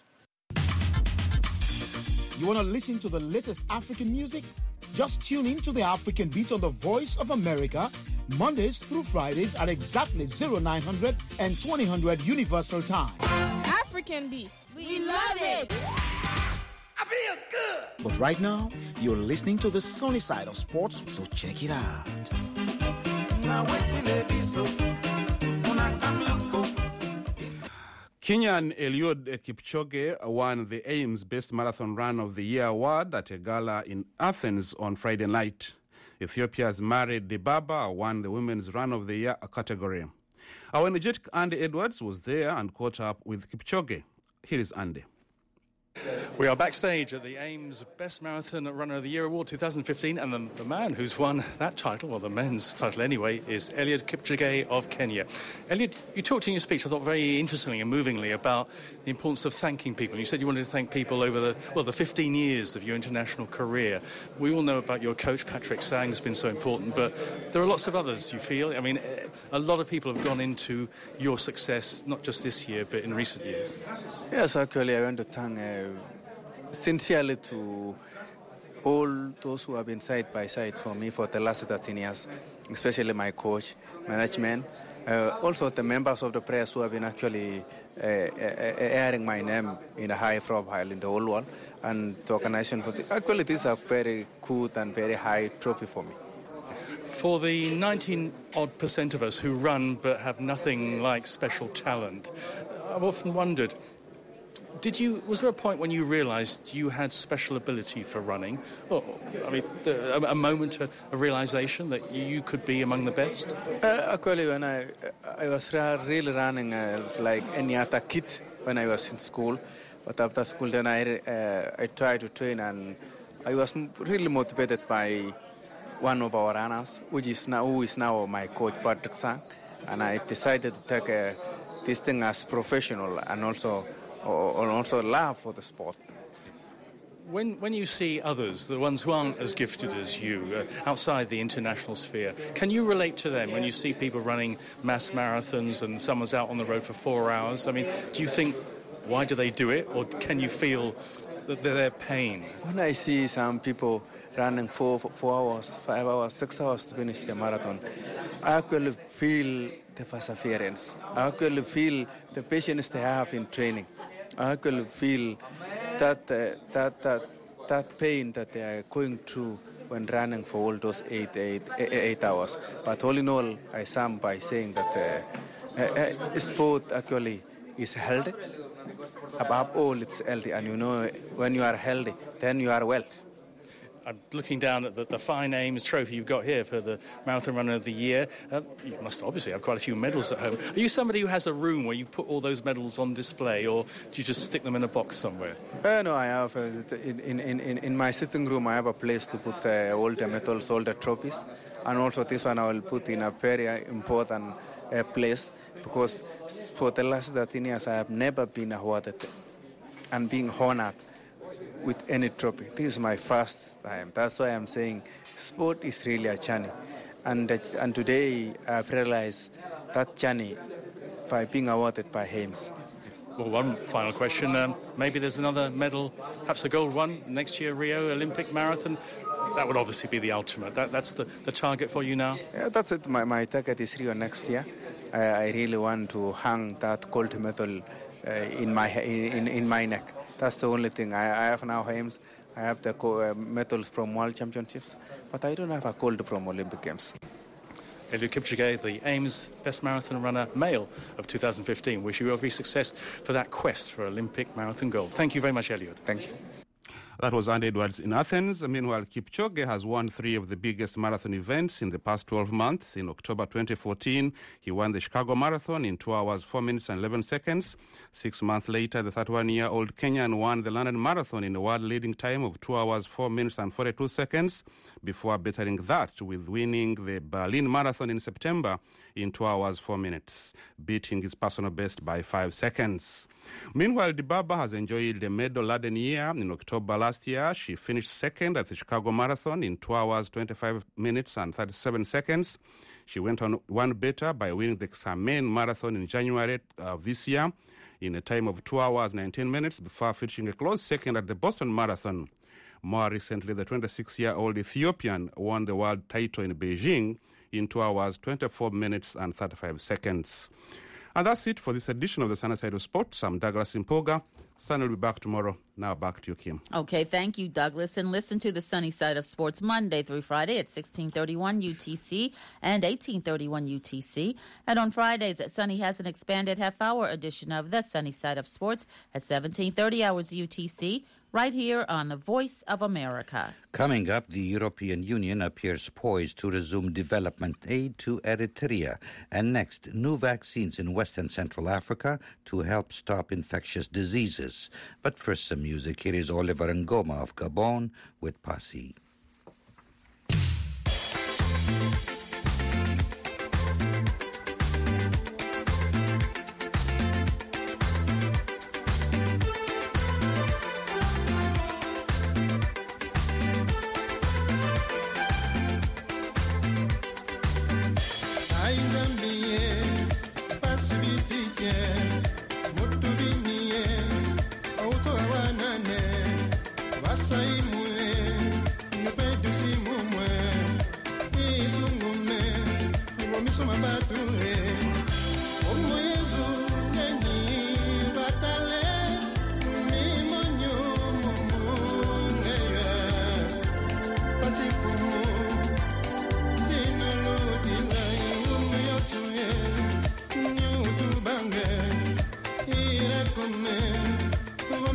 Speaker 7: You want to listen to the latest African music? Just tune in to the African Beat on the Voice of America, Mondays through Fridays at exactly 0900 and 2000 Universal Time.
Speaker 8: African Beat. We love it.
Speaker 7: I feel good. But right now, you're listening to the sunny side of sports, so check it out.
Speaker 26: Kenyan Eliud Kipchoge won the Ames Best Marathon Run of the Year award at a gala in Athens on Friday night. Ethiopia's Mary Dibaba won the Women's Run of the Year category. Our energetic Andy Edwards was there and caught up with Kipchoge. Here is Andy.
Speaker 9: We are backstage at the Ames Best Marathon Runner of the Year Award 2015, and the man who's won that title, or the men's title anyway, is Eliud Kipchoge of Kenya. Eliud, you talked in your speech, I thought, very interestingly and movingly about the importance of thanking people. You said you wanted to thank people over the 15 years of your international career. We all know about your coach, Patrick Sang, has been so important, but there are lots of others, you feel? I mean, a lot of people have gone into your success, not just this year, but in recent years.
Speaker 5: Yes, actually, I want to thank sincerely to all those who have been side by side for me for the last 13 years, especially my coach, management, Also, the members of the press who have been actually airing my name in a high profile in the whole world, and the organization. Actually, this is a very good and very high trophy for me.
Speaker 9: For the 19% of us who run but have nothing like special talent, I've often wondered, was there a point when you realized you had special ability for running? Or, a moment of realization that you could be among the best?
Speaker 5: Actually, when I was really running like any other kid when I was in school. But after school, then I tried to train, and I was really motivated by one of our runners, who is now my coach, Patrick Sang, and I decided to take this thing as professional and also love for the sport.
Speaker 9: When you see others, the ones who aren't as gifted as you, outside the international sphere, can you relate to them when you see people running mass marathons and someone's out on the road for 4 hours? I mean, do you think, why do they do it, or can you feel that their pain?
Speaker 5: When I see some people running 4 hours, 5 hours, 6 hours to finish the marathon, I actually feel the perseverance. I actually feel the patience they have in training. I actually feel that pain that they are going through when running for all those 8 hours. But all in all, I sum by saying that sport actually is healthy. Above all, it's healthy, and you know, when you are healthy, then you are well.
Speaker 9: I'm looking down at the fine Ames trophy you've got here for the Marathon Runner of the Year. You must obviously have quite a few medals at home. Are you somebody who has a room where you put all those medals on display, or do you just stick them in a box somewhere?
Speaker 5: No, I have in my sitting room. I have a place to put all the medals, all the trophies, and also this one I will put in a very important place, because for the last 13 years I have never been awarded and being honored with any trophy. This is my first time. That's why I'm saying sport is really a journey. And today I've realized that journey by being awarded by Ames.
Speaker 9: Well, one final question. Maybe there's another medal, perhaps a gold one, next year, Rio Olympic Marathon. That would obviously be the ultimate. That's the target for you now?
Speaker 5: Yeah, that's it. My target is Rio next year. I really want to hang that gold medal in my neck. That's the only thing. I have now Ames. I have the medals from World Championships, but I don't have a gold from Olympic Games.
Speaker 9: Eliud Kipchoge, the Ames Best Marathon Runner Male of 2015. Wish you every success for that quest for Olympic marathon gold. Thank you very much, Eliud.
Speaker 5: Thank you.
Speaker 26: That was Andy Edwards in Athens. Meanwhile, Kipchoge has won 3 of the biggest marathon events in the past 12 months. In October 2014, he won the Chicago Marathon in 2 hours, 4 minutes and 11 seconds. 6 months later, the 31-year-old Kenyan won the London Marathon in a world-leading time of 2 hours, 4 minutes and 42 seconds, before bettering that with winning the Berlin Marathon in September in 2 hours, 4 minutes, beating his personal best by 5 seconds. Meanwhile, Dibaba has enjoyed a medal-laden year. In October last year, she finished second at the Chicago Marathon in 2 hours, 25 minutes and 37 seconds. She went on one better by winning the Xiamen Marathon in January of this year in a time of 2 hours, 19 minutes, before finishing a close second at the Boston Marathon. More recently, the 26-year-old Ethiopian won the world title in Beijing in 2 hours, 24 minutes and 35 seconds. And that's it for this edition of the Sunny Side of Sports. I'm Douglas Impoga. Sun will be back tomorrow. Now back to you, Kim.
Speaker 6: Okay, thank you, Douglas. And listen to the Sunny Side of Sports Monday through Friday at 1631 UTC and 1831 UTC. And on Fridays, Sunny has an expanded half-hour edition of the Sunny Side of Sports at 1730 hours UTC, right here on the Voice of America.
Speaker 13: Coming up, the European Union appears poised to resume development aid to Eritrea. And next, new vaccines in West and Central Africa to help stop infectious diseases. But first, some music. Here is Oliver Ngoma of Gabon with Pasi.
Speaker 10: Sai mue, ne pedu si mumwe, isungu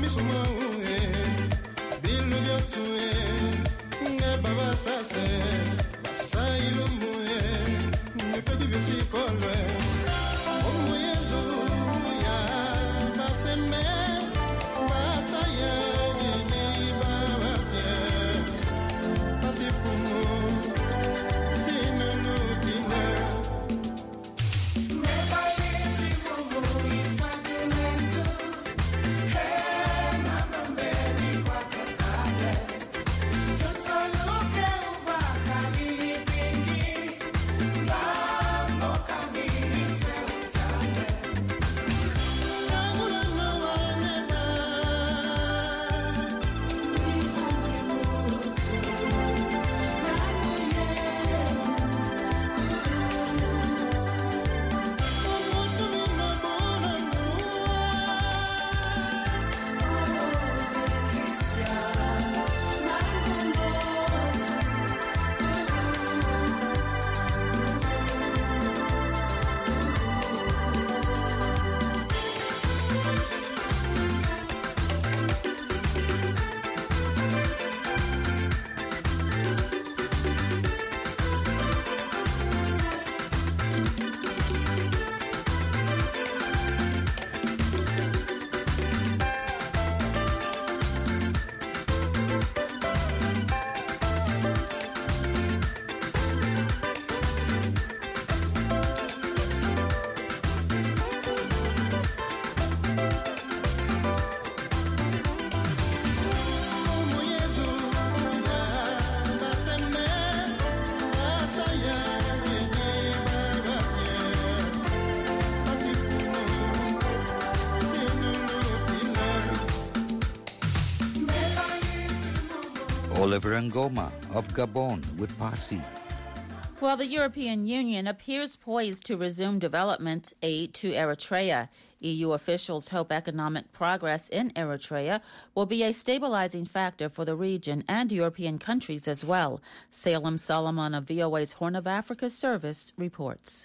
Speaker 13: Oliver Ngoma of Gabon with Pasi.
Speaker 6: Well, the European Union appears poised to resume development aid to Eritrea. EU officials hope economic progress in Eritrea will be a stabilizing factor for the region and European countries as well. Salem Solomon of VOA's Horn of Africa service reports.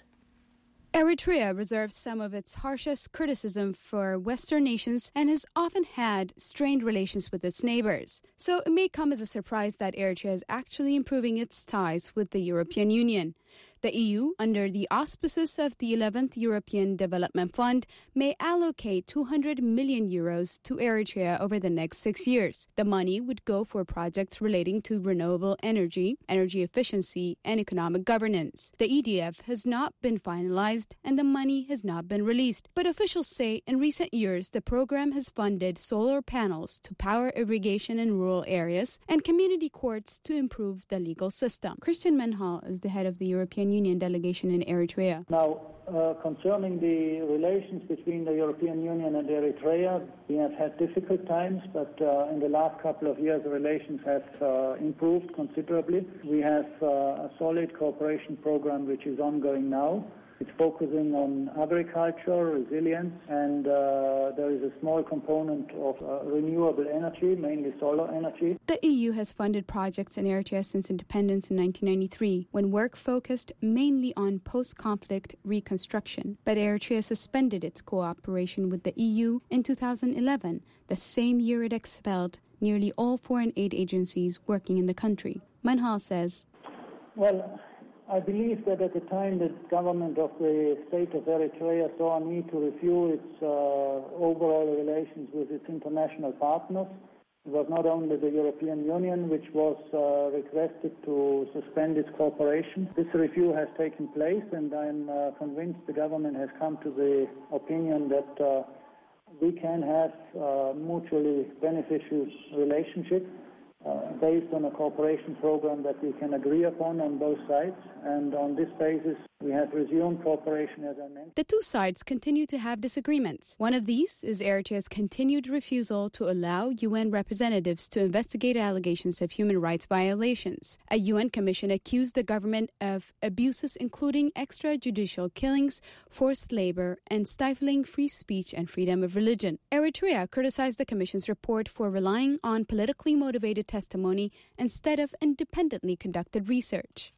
Speaker 10: Eritrea reserves some of its harshest criticism for Western nations and has often had strained relations with its neighbors. So it may come as a surprise that Eritrea is actually improving its ties with the European Union. The EU, under the auspices of the 11th European Development Fund, may allocate €200 million to Eritrea over the next 6 years. The money would go for projects relating to renewable energy, energy efficiency, and economic governance. The EDF has not been finalized and the money has not been released. But officials say in recent years the program has funded solar panels to power irrigation in rural areas and community courts to improve the legal system. Christian Menhal is the head of the European Union delegation in Eritrea.
Speaker 11: Now, concerning the relations between the European Union and Eritrea, we have had difficult times, but in the last couple of years, the relations have improved considerably. We have a solid cooperation program which is ongoing now. It's focusing on agriculture, resilience, and there is a small component of renewable energy, mainly solar energy.
Speaker 10: The EU has funded projects in Eritrea since independence in 1993, when work focused mainly on post-conflict reconstruction. But Eritrea suspended its cooperation with the EU in 2011, the same year it expelled nearly all foreign aid agencies working in the country. Manhal says,
Speaker 11: well, I believe that at the time the government of the state of Eritrea saw a need to review its overall relations with its international partners. It was not only the European Union which was requested to suspend its cooperation. This review has taken place, and I'm convinced the government has come to the opinion that we can have mutually beneficial relationship based on a cooperation program that we can agree upon on both sides. And on this basis, we have resumed cooperation, as I mentioned.
Speaker 10: The two sides continue to have disagreements. One of these is Eritrea's continued refusal to allow UN representatives to investigate allegations of human rights violations. A UN commission accused the government of abuses including extrajudicial killings, forced labor, and stifling free speech and freedom of religion. Eritrea criticized the commission's report for relying on politically motivated testimony instead of independently conducted research.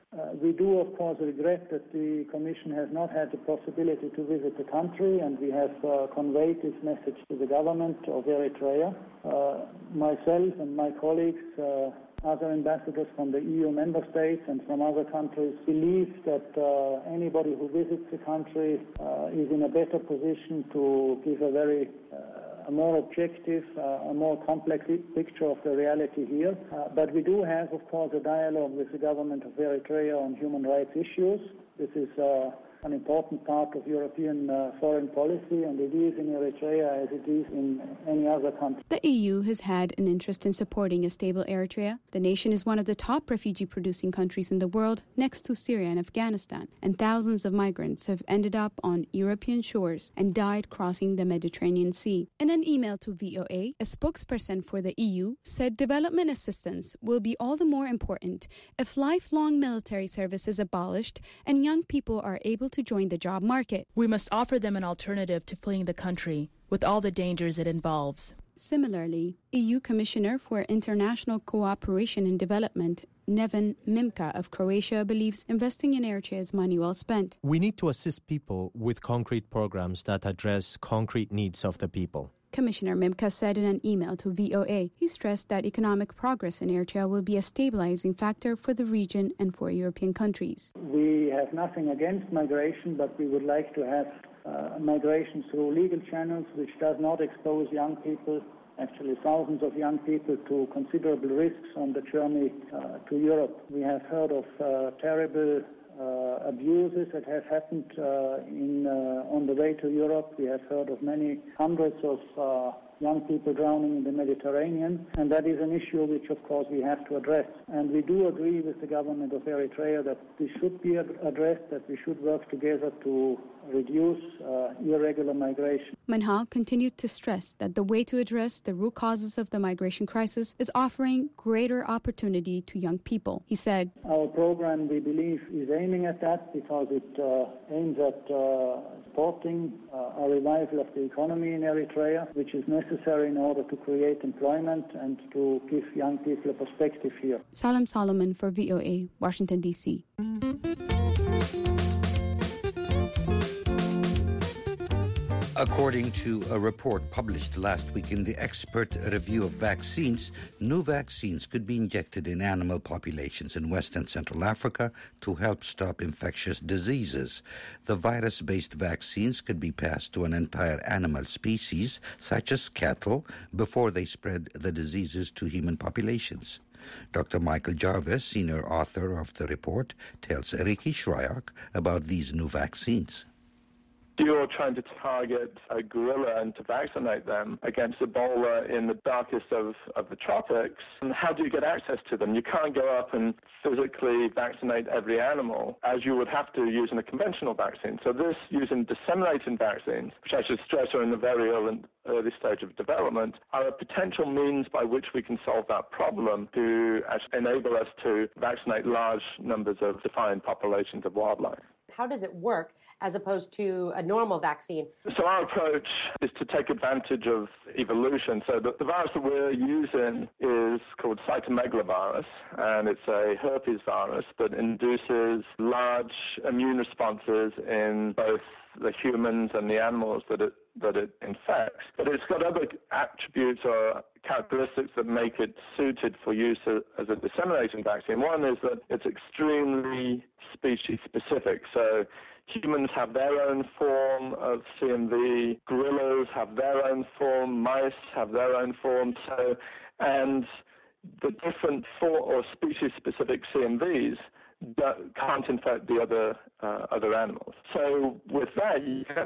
Speaker 11: We do, of course, regret that the Commission has not had the possibility to visit the country, and we have conveyed this message to the government of Eritrea. Myself and my colleagues, other ambassadors from the EU member states and from other countries, believe that anybody who visits the country is in a better position to give a more objective, a more complex picture of the reality here. But we do have, of course, a dialogue with the government of Eritrea on human rights issues. This is an important part of European foreign policy, and it is in Eritrea as it is in any other country.
Speaker 10: The EU has had an interest in supporting a stable Eritrea. The nation is one of the top refugee-producing countries in the world, next to Syria and Afghanistan, and thousands of migrants have ended up on European shores and died crossing the Mediterranean Sea. In an email to VOA, a spokesperson for the EU said development assistance will be all the more important if lifelong military service is abolished and young people are able to join the job market.
Speaker 12: We must offer them an alternative to fleeing the country, with all the dangers it involves.
Speaker 10: Similarly, EU Commissioner for International Cooperation and Development, Neven Mimka of Croatia, believes investing in Eritrea is money well spent.
Speaker 14: We need to assist people with concrete programs that address concrete needs of the people.
Speaker 10: Commissioner Mimka said in an email to VOA. He stressed that economic progress in Eritrea will be a stabilizing factor for the region and for European countries.
Speaker 11: We have nothing against migration, but we would like to have migration through legal channels, which does not expose young people, actually thousands of young people, to considerable risks on the journey to Europe. We have heard of terrible abuses that have happened on the way to Europe. We have heard of many hundreds of young people drowning in the Mediterranean, and that is an issue which, of course, we have to address. And we do agree with the government of Eritrea that this should be addressed, that we should work together to reduce irregular migration.
Speaker 10: Manhal continued to stress that the way to address the root causes of the migration crisis is offering greater opportunity to young people. He said,
Speaker 11: "Our program, we believe, is aiming at that because it aims at supporting a revival of the economy in Eritrea, which is necessary in order to create employment and to give young people a perspective here."
Speaker 10: Salam Solomon for VOA, Washington, D.C.
Speaker 13: According to a report published last week in the Expert Review of Vaccines, new vaccines could be injected in animal populations in West and Central Africa to help stop infectious diseases. The virus-based vaccines could be passed to an entire animal species, such as cattle, before they spread the diseases to human populations. Dr. Michael Jarvis, senior author of the report, tells Ricky Shryock about these new vaccines.
Speaker 15: You're trying to target a gorilla and to vaccinate them against Ebola in the darkest of the tropics. And how do you get access to them? You can't go up and physically vaccinate every animal as you would have to using a conventional vaccine. So this, using disseminating vaccines, which I should stress are in the very early stage of development, are a potential means by which we can solve that problem to enable us to vaccinate large numbers of defined populations of wildlife.
Speaker 16: How does it work as opposed to a normal vaccine?
Speaker 15: So our approach is to take advantage of evolution. So the virus that we're using is called cytomegalovirus, and it's a herpes virus that induces large immune responses in both the humans and the animals that it infects. But it's got other attributes or characteristics that make it suited for use as a disseminating vaccine. One is that it's extremely species-specific. So humans have their own form of CMV, gorillas have their own form, mice have their own form. And the different or species-specific CMVs can't infect the other animals. So with that,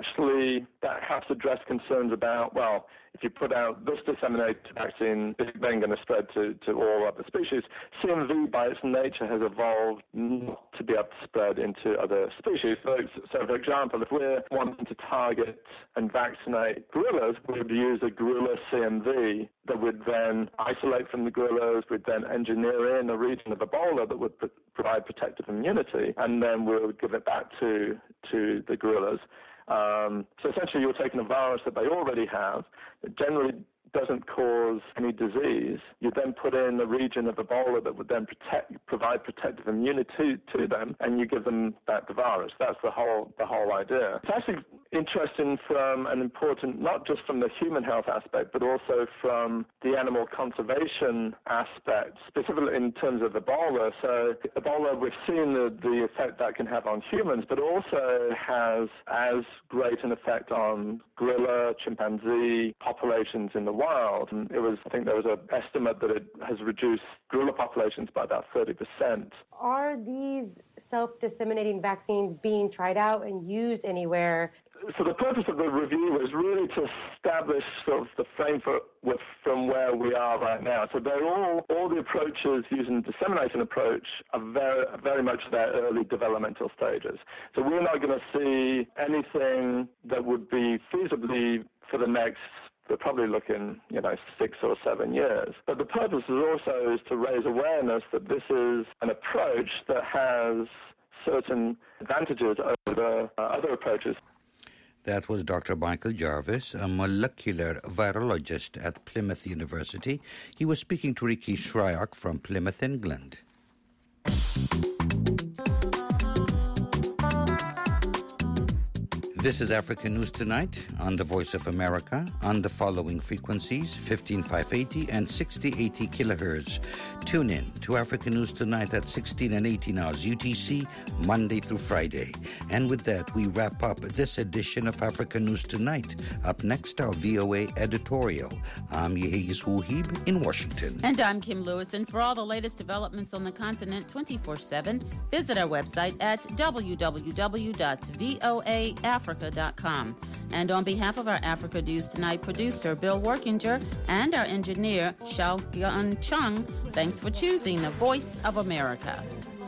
Speaker 15: that helps address concerns about, well, if you put out this disseminated vaccine, it's then going to spread to all other species. CMV, by its nature, has evolved not to be able to spread into other species. So for example, if we're wanting to target and vaccinate gorillas, we would use a gorilla CMV that would then isolate from the gorillas, we'd then engineer in a region of Ebola that would provide protective immunity, and then we'll give it back to the gorillas. So essentially you're taking a virus that they already have, that generally doesn't cause any disease, you then put in a region of Ebola that would then provide protective immunity to them, and you give them back the virus. That's the whole idea. It's actually interesting from an important, not just from the human health aspect, but also from the animal conservation aspect, specifically in terms of Ebola. So Ebola, we've seen the effect that can have on humans, but also has as great an effect on gorilla, chimpanzee populations in the wild. And I think there was an estimate that it has reduced gorilla populations by about 30%.
Speaker 16: Are these self-disseminating vaccines being tried out and used anywhere?
Speaker 15: So the purpose of the review is really to establish sort of the framework from where we are right now. So they're all the approaches using the dissemination approach are very, very much their early developmental stages. So we're not going to see anything that would be feasibly for the next, we're probably looking, 6 or 7 years. But the purpose is to raise awareness that this is an approach that has certain advantages over other approaches.
Speaker 13: That was Dr. Michael Jarvis, a molecular virologist at Plymouth University. He was speaking to Ricky Shryock from Plymouth, England. This is Africa News Tonight on the Voice of America on the following frequencies, 15580 and 6080 kilohertz. Tune in to Africa News Tonight at 16 and 18 hours UTC, Monday through Friday. And with that, we wrap up this edition of Africa News Tonight. Up next, our VOA editorial. I'm Yehiz Wuhib in Washington.
Speaker 6: And I'm Kim Lewis. And for all the latest developments on the continent 24/7, visit our website at www.voaafrica.com. And on behalf of our Africa News Tonight producer, Bill Workinger, and our engineer, Xiaogyun Chung, thanks for choosing the Voice of America.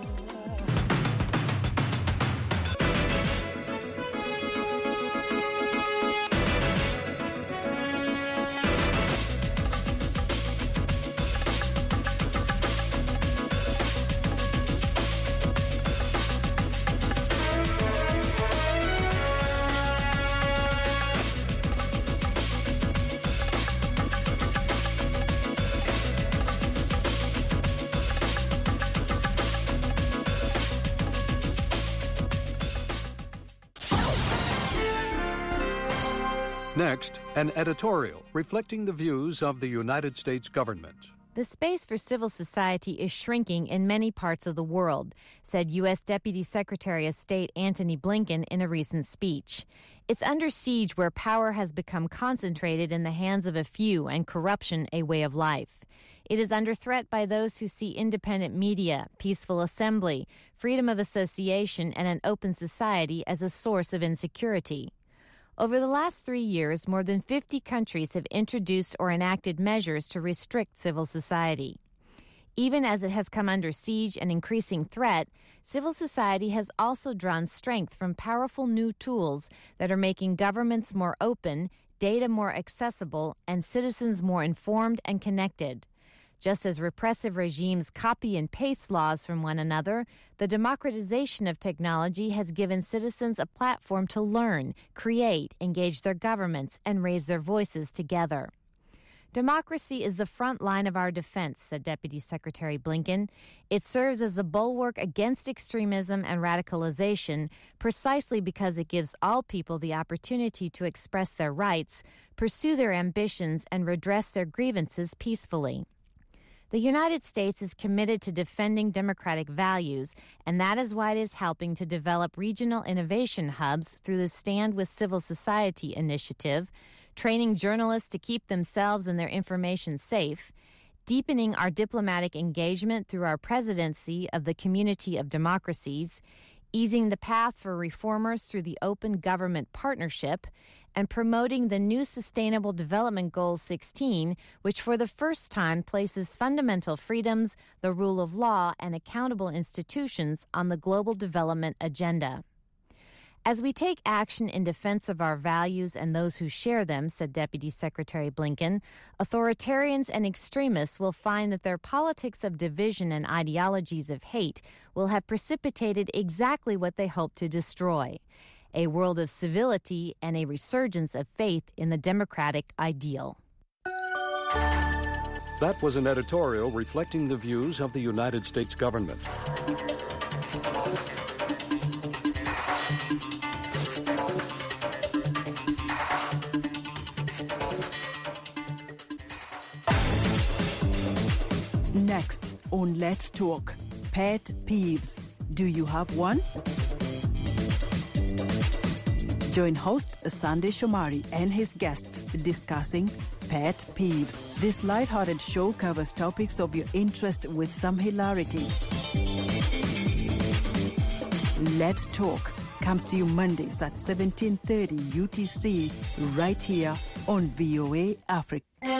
Speaker 4: Next, an editorial reflecting the views of the United States government.
Speaker 17: The space for civil society is shrinking in many parts of the world, said U.S. Deputy Secretary of State Antony Blinken in a recent speech. It's under siege where power has become concentrated in the hands of a few and corruption a way of life. It is under threat by those who see independent media, peaceful assembly, freedom of association, and an open society as a source of insecurity. Over the last 3 years, more than 50 countries have introduced or enacted measures to restrict civil society. Even as it has come under siege and increasing threat, civil society has also drawn strength from powerful new tools that are making governments more open, data more accessible, and citizens more informed and connected. Just as repressive regimes copy and paste laws from one another, the democratization of technology has given citizens a platform to learn, create, engage their governments, and raise their voices together. Democracy is the front line of our defense, said Deputy Secretary Blinken. It serves as a bulwark against extremism and radicalization precisely because it gives all people the opportunity to express their rights, pursue their ambitions, and redress their grievances peacefully. The United States is committed to defending democratic values, and that is why it is helping to develop regional innovation hubs through the Stand with Civil Society initiative, training journalists to keep themselves and their information safe, deepening our diplomatic engagement through our presidency of the Community of Democracies, easing the path for reformers through the Open Government Partnership, and promoting the new Sustainable Development Goal 16, which for the first time places fundamental freedoms, the rule of law, and accountable institutions on the global development agenda. As we take action in defense of our values and those who share them, said Deputy Secretary Blinken, authoritarians and extremists will find that their politics of division and ideologies of hate will have precipitated exactly what they hope to destroy: a world of civility and a resurgence of faith in the democratic ideal.
Speaker 4: That was an editorial reflecting the views of the United States government.
Speaker 3: Next on Let's Talk, pet peeves. Do you have one? Join host Sandy Shomari and his guests discussing pet peeves. This lighthearted show covers topics of your interest with some hilarity. Let's Talk comes to you Mondays at 17:30 UTC right here on VOA Africa.